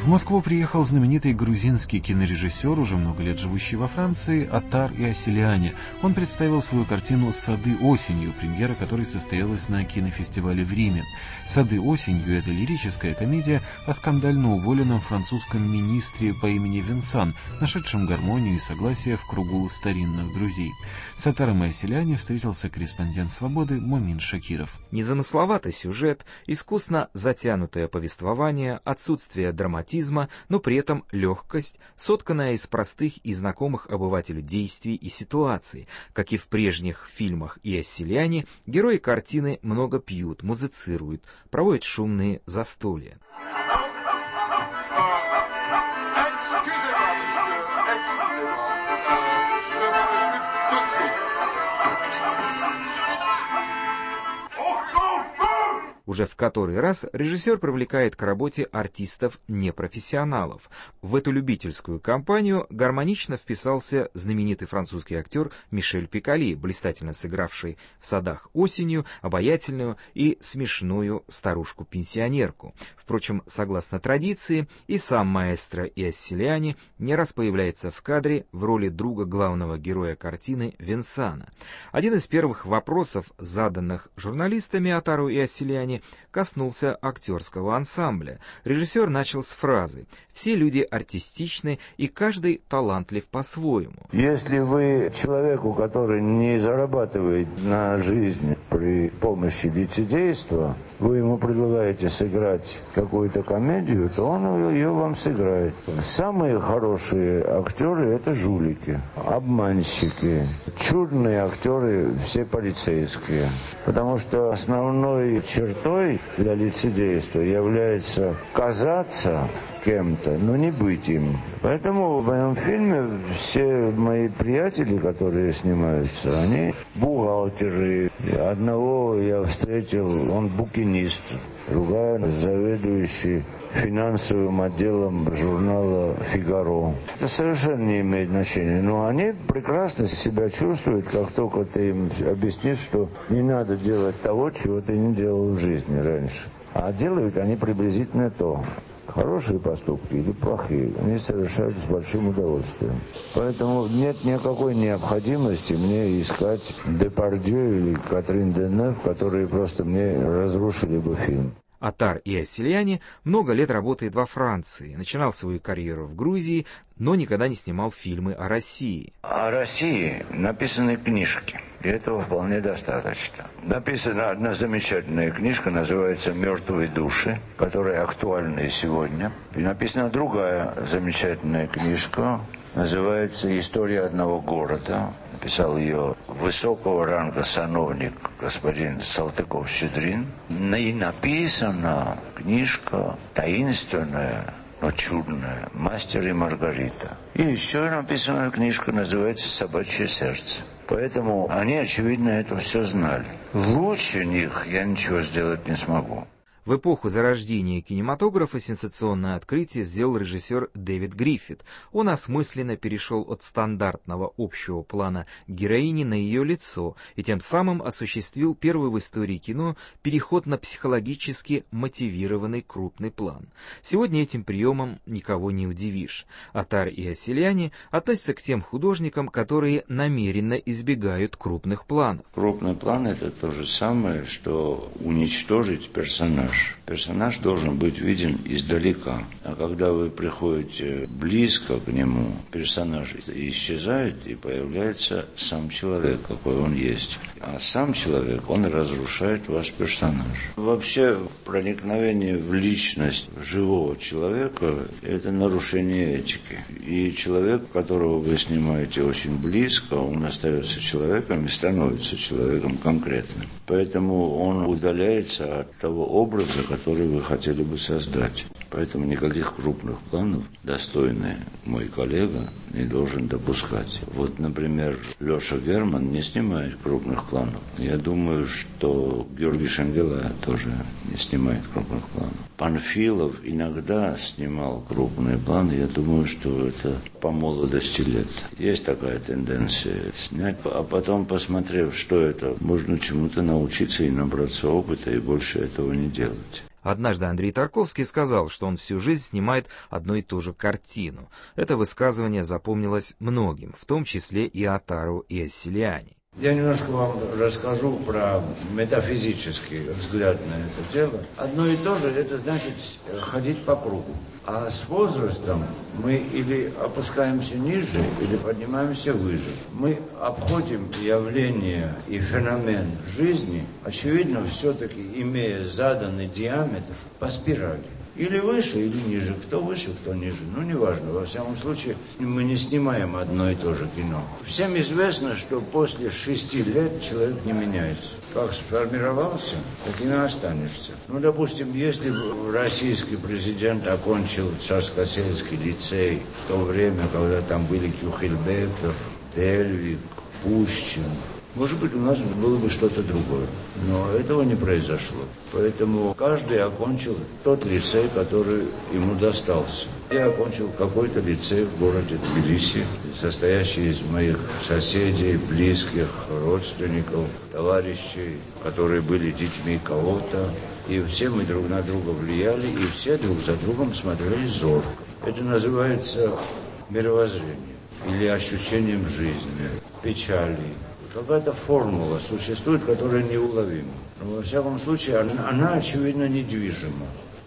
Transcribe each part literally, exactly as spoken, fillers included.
Москву приехал знаменитый грузинский кинорежиссер, уже много лет живущий во Франции, Атар Иосилиани. Он представил свою картину «Сады осенью», премьера которой состоялась на кинофестивале в Риме. «Сады осенью» — это лирическая комедия о скандально уволенном французском министре по имени Винсан, нашедшем гармонию и согласие в кругу старинных друзей. С Атаром Иосилиани встретился корреспондент «Свободы» Момин Шакиров. Незамысловатый сюжет, искусно затянутое повествование, отсутствие драматизма, но при этом легкость, сотканная из простых и знакомых обывателю действий и ситуаций. Как и в прежних фильмах Иосилиани, герои картины много пьют, музицируют, проводят шумные застолья. Уже в который раз режиссер привлекает к работе артистов-непрофессионалов. В эту любительскую компанию гармонично вписался знаменитый французский актер Мишель Пиколи, блистательно сыгравший в «Садах осенью» обаятельную и смешную старушку-пенсионерку. Впрочем, согласно традиции, и сам маэстро Иосилиани не раз появляется в кадре в роли друга главного героя картины Винсана. Один из первых вопросов, заданных журналистами Атару Иосилиани, коснулся актерского ансамбля. Режиссер начал с фразы: «Все люди артистичны, и каждый талантлив по-своему». Если вы человеку, который не зарабатывает на жизнь при помощи лицедейства, вы ему предлагаете сыграть какую-то комедию, то он ее вам сыграет. Самые хорошие актеры — это жулики, обманщики. Чудные актеры — все полицейские. Потому что основной чертой для лицедейства является казаться кем-то, но не быть им. Поэтому в моем фильме все мои приятели, которые снимаются, они бухгалтеры. Одного я встретил, он букинист, другая заведующий финансовым отделом журнала «Фигаро». Это совершенно не имеет значения. Но они прекрасно себя чувствуют, как только ты им объяснишь, что не надо делать того, чего ты не делал в жизни раньше. А делают они приблизительно то. Хорошие поступки или плохие, они совершают с большим удовольствием. Поэтому нет никакой необходимости мне искать Депардье или Катрин Денев, которые просто мне разрушили бы фильм. Атар Иосилиани много лет работает во Франции, начинал свою карьеру в Грузии, но никогда не снимал фильмы о России. О России написаны книжки, и этого вполне достаточно. Написана одна замечательная книжка, называется «Мертвые души», которая актуальна и сегодня. И написана другая замечательная книжка, называется «История одного города». Написал ее высокого ранга сановник господин Салтыков-Щедрин. И написана книжка таинственная, но чудная, «Мастер и Маргарита». И еще написана книжка, называется «Собачье сердце». Поэтому они, очевидно, это все знали. Лучше них я ничего сделать не смогу. В эпоху зарождения кинематографа сенсационное открытие сделал режиссер Дэвид Гриффит. Он осмысленно перешел от стандартного общего плана героини на ее лицо и тем самым осуществил первый в истории кино переход на психологически мотивированный крупный план. Сегодня этим приемом никого не удивишь. Атар Иосилиани относится к тем художникам, которые намеренно избегают крупных планов. Крупный план — это то же самое, что уничтожить персонаж. Персонаж должен быть виден издалека. А когда вы приходите близко к нему, персонаж исчезает, и появляется сам человек, какой он есть. А сам человек, он разрушает ваш персонаж. Вообще, проникновение в личность живого человека – это нарушение этики. И человек, которого вы снимаете очень близко, он остается человеком и становится человеком конкретным. Поэтому он удаляется от того образа, который вы хотели бы создать. Поэтому никаких крупных планов достойный мой коллега не должен допускать. Вот, например, Леша Герман не снимает крупных планов. Я думаю, что Георгий Шенгелай тоже не снимает крупных планов. Панфилов иногда снимал крупные планы. Я думаю, что это по молодости лет. Есть такая тенденция снять, а потом, посмотрев, что это, можно чему-то научиться и набраться опыта, и больше этого не делать. Однажды Андрей Тарковский сказал, что он всю жизнь снимает одну и ту же картину. Это высказывание запомнилось многим, в том числе и Аттару и Ассилиани. Я немножко вам расскажу про метафизический взгляд на это дело. Одно и то же, это значит ходить по кругу. А с возрастом мы или опускаемся ниже, или поднимаемся выше. Мы обходим явление и феномен жизни, очевидно, все-таки имея заданный диаметр по спирали. Или выше, или ниже. Кто выше, кто ниже. Ну, неважно. Во всяком случае, мы не снимаем одно и то же кино. Всем известно, что после шести лет человек не меняется. Как сформировался, так и останешься. Ну, допустим, если бы российский президент окончил Царскосельский лицей в то время, когда там были Кюхельбекер, Дельвик, Пущин, может быть, у нас было бы что-то другое. Но этого не произошло. Поэтому каждый окончил тот лицей, который ему достался. Я окончил какой-то лицей в городе Тбилиси, состоящий из моих соседей, близких, родственников, товарищей, которые были детьми кого-то. И все мы друг на друга влияли, и все друг за другом смотрели зорко. Это называется мировоззрение или ощущением жизни, печали. Какая-то формула существует, которая неуловима. Но, во всяком случае, она, она, очевидно, недвижима.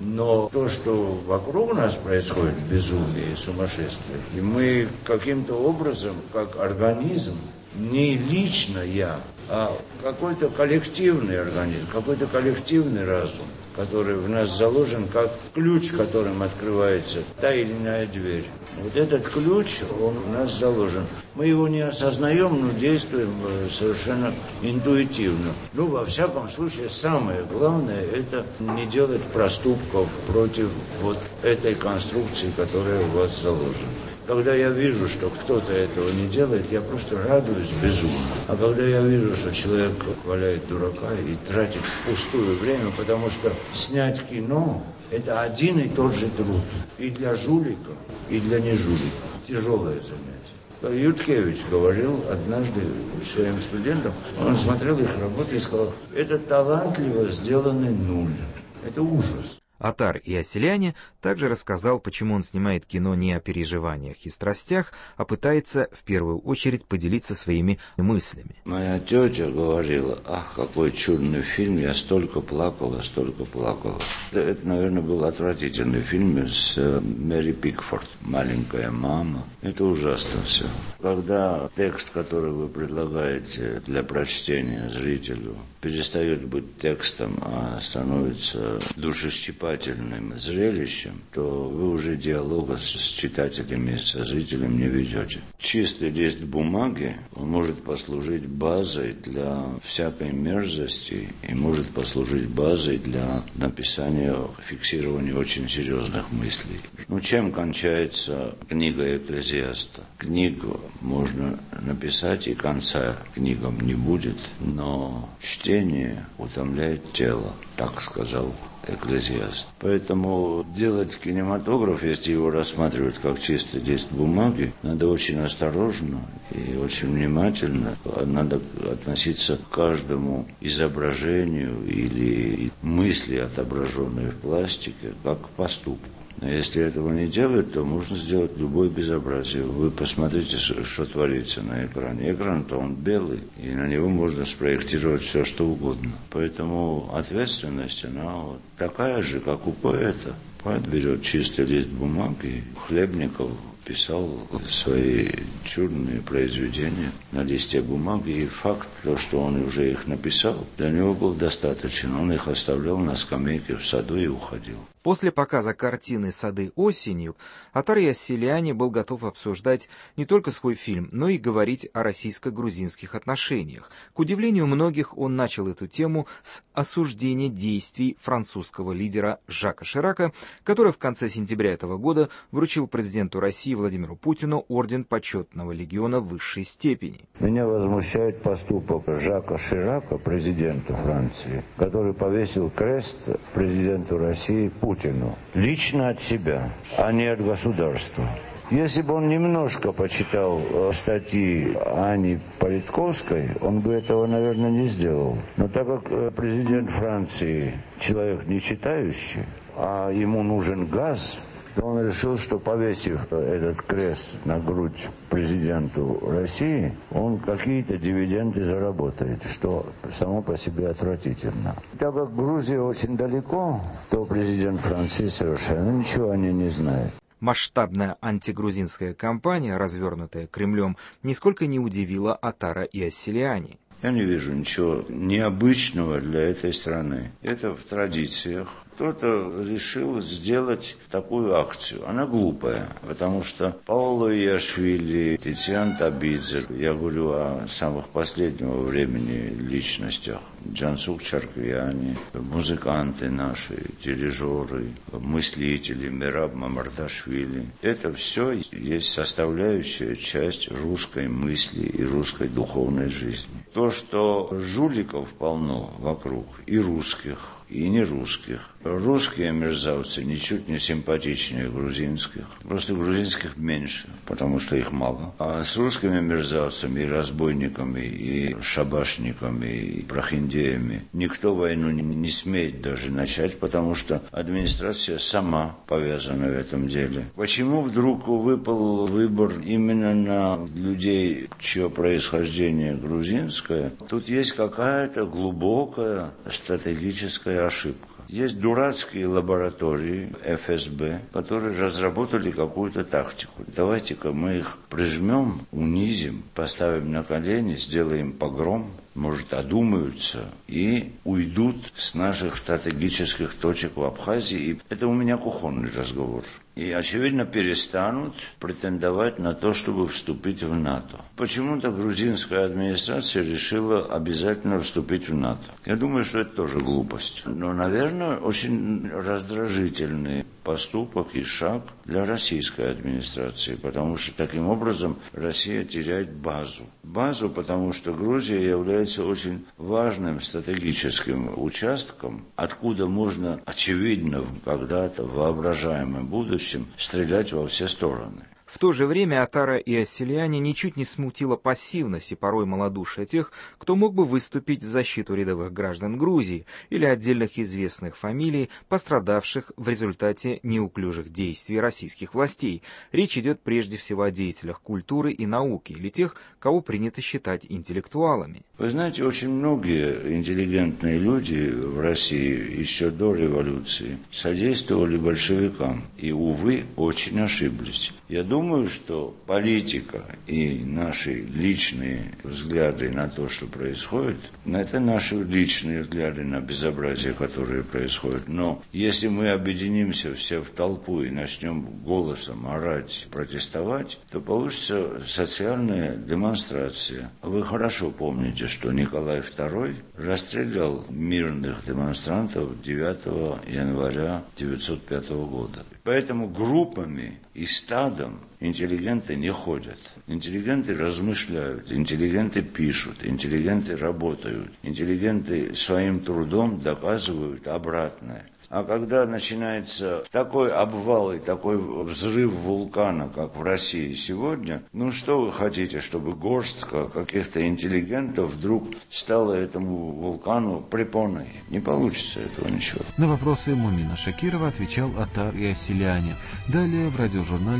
Но то, что вокруг нас происходит, безумие и сумасшествие, и мы каким-то образом, как организм, не лично я, а какой-то коллективный организм, какой-то коллективный разум, который в нас заложен как ключ, которым открывается та или иная дверь. Вот этот ключ, он в нас заложен. Мы его не осознаем, но действуем совершенно интуитивно. Ну, во всяком случае, самое главное, это не делать проступков против вот этой конструкции, которая у вас заложена. Когда я вижу, что кто-то этого не делает, я просто радуюсь безумно. А когда я вижу, что человек валяет дурака и тратит впустую время, потому что снять кино – это один и тот же труд. И для жулика, и для нежулика. Тяжелое занятие. Юткевич говорил однажды своим студентам, он смотрел их работы и сказал, это талантливо сделанный нуль. Это ужас. Аттар и Ассилиани также рассказал, почему он снимает кино не о переживаниях и страстях, а пытается в первую очередь поделиться своими мыслями. Моя тетя говорила, ах, какой чудный фильм, я столько плакала, столько плакала. Это, это наверное, был отвратительный фильм с Мэри Пикфорд, «Маленькая мама». Это ужасно все. Когда текст, который вы предлагаете для прочтения зрителю, перестает быть текстом, а становится душещипательным зрелищем, то вы уже диалога с читателями, со зрителем не ведете. Чистый лист бумаги может послужить базой для всякой мерзости и может послужить базой для написания, фиксирования очень серьезных мыслей. Ну, чем кончается книга Экклезиаста? Книгу можно написать, и конца книгам не будет, но чтение утомляет тело, так сказал Экклезиаст. Поэтому делать кинематограф, если его рассматривать как чистый лист бумаги, надо очень осторожно и очень внимательно. Надо относиться к каждому изображению или мысли, отображенной в пластике, как к поступку. Но если этого не делать, то можно сделать любое безобразие. Вы посмотрите, что творится на экране. Экран-то он белый, и на него можно спроектировать все, что угодно. Поэтому ответственность, она вот такая же, как у поэта. Поэт берет чистый лист бумаги, Хлебников писал свои чудные произведения на листе бумаги, и факт, то, что он уже их написал, для него был достаточен. Он их оставлял на скамейке в саду и уходил. После показа картины «Сады осенью» Аттар и Ассилиани был готов обсуждать не только свой фильм, но и говорить о российско-грузинских отношениях. К удивлению многих, он начал эту тему с осуждения действий французского лидера Жака Ширака, который в конце сентября этого года вручил президенту России Владимиру Путину орден Почетного легиона высшей степени. Меня возмущает поступок Жака Ширака, президента Франции, который повесил крест президенту России Путину. Лично от себя, а не от государства. Если бы он немножко почитал статьи Ани Политковской, он бы этого, наверное, не сделал. Но так как президент Франции человек не читающий, а ему нужен газ, то он решил, что, повесив этот крест на грудь президенту России, он какие-то дивиденды заработает, что само по себе отвратительно. Так как Грузия очень далеко, то президент Франции совершенно ничего о ней не знает. Масштабная антигрузинская кампания, развернутая Кремлем, нисколько не удивила Аттара и Ассилиани. Я не вижу ничего необычного для этой страны. Это в традициях. Кто-то решил сделать такую акцию. Она глупая, потому что Паоло Иашвили, Тициан Табидзе, я говорю о самых последнего времени личностях, Джансук Чарквиани, музыканты наши, дирижеры, мыслители, Мераб Мамардашвили. Это все есть составляющая часть русской мысли и русской духовной жизни. То, что жуликов полно вокруг, и русских, и не русских. Русские мерзавцы ничуть не симпатичнее грузинских. Просто грузинских меньше, потому что их мало. А с русскими мерзавцами, и разбойниками, и шабашниками, и прохиндеями никто войну не, не смеет даже начать, потому что администрация сама повязана в этом деле. Почему вдруг выпал выбор именно на людей, чье происхождение грузинское? Тут есть какая-то глубокая стратегическая ошибка. Есть дурацкие лаборатории эф эс бэ, которые разработали какую-то тактику. Давайте-ка мы их прижмем, унизим, поставим на колени, сделаем погром, может, одумаются и уйдут с наших стратегических точек в Абхазии. Это у меня кухонный разговор. И, очевидно, перестанут претендовать на то, чтобы вступить в НАТО. Почему-то грузинская администрация решила обязательно вступить в НАТО. Я думаю, что это тоже глупость. Но, наверное, очень раздражительный поступок и шаг для российской администрации, потому что таким образом Россия теряет базу. Базу, потому что Грузия является очень важным стратегическим участком, откуда можно, очевидно, когда-то в воображаемом будущем стрелять во все стороны. В то же время Аттара и Ассилиани ничуть не смутила пассивность и порой малодушие тех, кто мог бы выступить в защиту рядовых граждан Грузии или отдельных известных фамилий, пострадавших в результате неуклюжих действий российских властей. Речь идет прежде всего о деятелях культуры и науки или тех, кого принято считать интеллектуалами. Вы знаете, очень многие интеллигентные люди в России еще до революции содействовали большевикам и, увы, очень ошиблись. Я думаю, что политика и наши личные взгляды на то, что происходит, это наши личные взгляды на безобразие, которое происходит. Но если мы объединимся все в толпу и начнем голосом орать, протестовать, то получится социальная демонстрация. Вы хорошо помните, что Николай второй расстрелял мирных демонстрантов девятого января тысяча девятьсот пятого года. Поэтому группами и стадом интеллигенты не ходят. Интеллигенты размышляют, интеллигенты пишут, интеллигенты работают, интеллигенты своим трудом доказывают обратное. А когда начинается такой обвал и такой взрыв вулкана, как в России сегодня, ну что вы хотите, чтобы горстка каких-то интеллигентов вдруг стала этому вулкану препоной? Не получится этого ничего. На вопросы Мумина Шакирова отвечал Аттар и Ассилиани. Далее в радиожурнале